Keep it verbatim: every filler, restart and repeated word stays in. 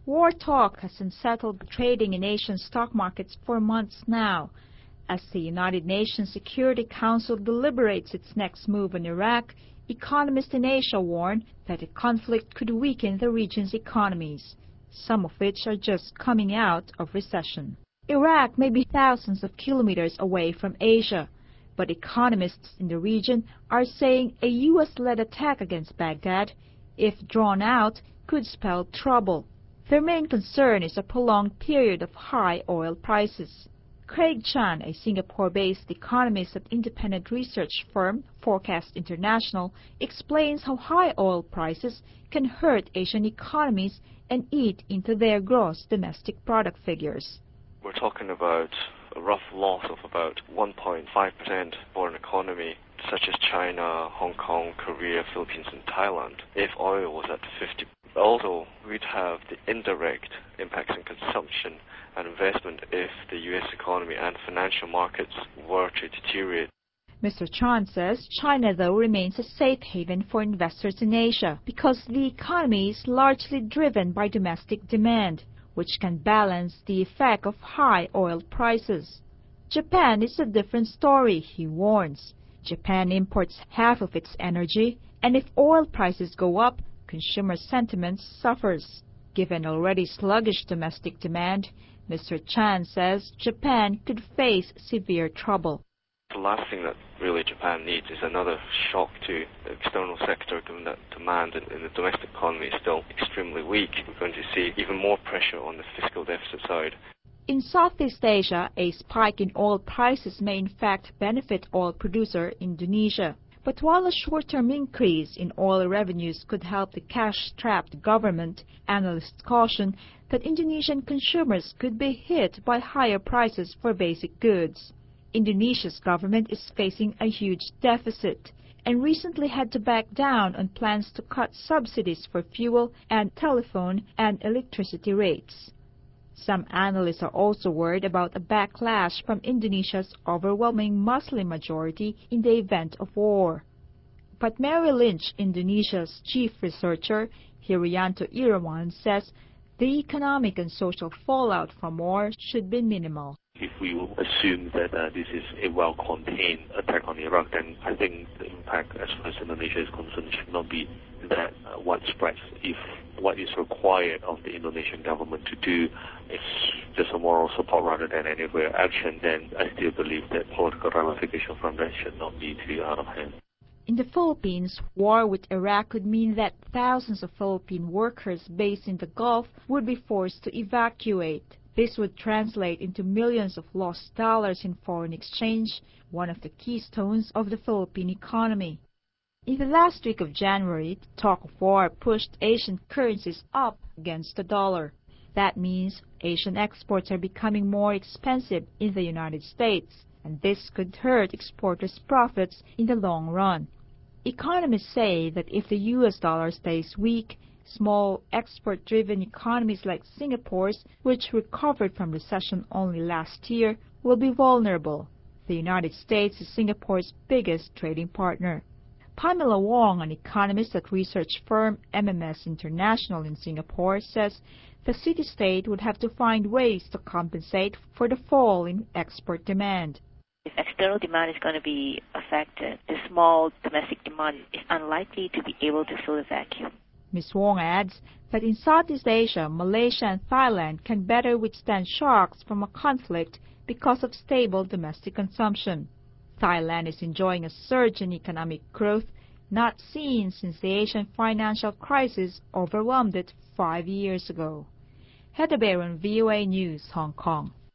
War talk has unsettled trading in Asian stock markets for months now, as the United Nations Security Council deliberates its next move in Iraq. Economists in Asia warn that the conflict could weaken the region's economies, some of which are just coming out of recession. Iraq may be thousands of kilometers away from Asia, but economists in the region are saying a U S-led attack against Baghdad, if drawn out, could spell trouble. Their main concern is a prolonged period of high oil prices. Craig Chan, a Singapore-based economist at independent research firm Forecast International, explains how high oil prices can hurt Asian economies and eat into their gross domestic product figures. We're talking about a rough loss of about one point five percent for an economy such as China, Hong Kong, Korea, Philippines, and Thailand, if oil was at fifty. Also, we'd have the indirect impacts on consumption and investment if the U S economy and financial markets were to deteriorate. Mister Chan says China, though, remains a safe haven for investors in Asia because the economy is largely driven by domestic demand, which can balance the effect of high oil prices. Japan is a different story, he warns. Japan imports half of its energy, and if oil prices go up, consumer sentiment suffers. Given already sluggish domestic demand, Mister Chan says Japan could face severe trouble. The last thing that really Japan needs is another shock to the external sector, given that demand in, in the domestic economy is still extremely weak. We're going to see even more pressure on the fiscal deficit side. In Southeast Asia, a spike in oil prices may in fact benefit oil producer Indonesia. But while a short-term increase in oil revenues could help the cash-strapped government, analysts caution that Indonesian consumers could be hit by higher prices for basic goods. Indonesia's government is facing a huge deficit and recently had to back down on plans to cut subsidies for fuel and telephone and electricity rates. Some analysts are also worried about a backlash from Indonesia's overwhelming Muslim majority in the event of war. But Merrill Lynch, Indonesia's chief researcher, Herianto Irawan, says the economic and social fallout from war should be minimal. If we assume that uh, this is a well-contained attack on Iraq, then I think the impact as far as Indonesia is concerned should not be that uh, widespread. If what is required of the Indonesian government to do is just a moral support rather than any real action, then I still believe that political ramification from that should not be too out of hand. In the Philippines, war with Iraq could mean that thousands of Philippine workers based in the Gulf would be forced to evacuate. This would translate into millions of lost dollars in foreign exchange, one of the keystones of the Philippine economy. In the last week of January, the talk of war pushed Asian currencies up against the dollar. That means Asian exports are becoming more expensive in the United States, and this could hurt exporters' profits in the long run. Economists say that if the U S dollar stays weak, small export-driven economies like Singapore's, which recovered from recession only last year, will be vulnerable. The United States is Singapore's biggest trading partner. Pamela Wong, an economist at research firm M M S International in Singapore, says the city-state would have to find ways to compensate for the fall in export demand. If external demand is going to be affected, the small domestic demand is unlikely to be able to fill the vacuum. Miz Wong adds that in Southeast Asia, Malaysia and Thailand can better withstand shocks from a conflict because of stable domestic consumption. Thailand is enjoying a surge in economic growth not seen since the Asian financial crisis overwhelmed it five years ago. Heather Baron, V O A News, Hong Kong.